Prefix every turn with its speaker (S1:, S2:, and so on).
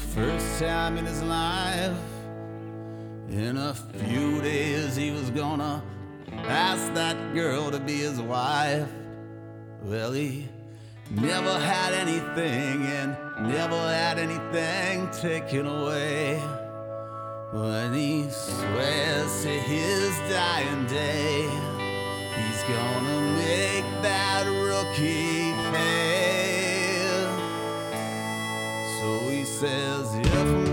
S1: first time in his life. In a few days he was gonna ask that girl to be his wife. Well, he never had anything and never had anything taken away. When he swears to his dying day, he's gonna make that rookie pay. So he says, if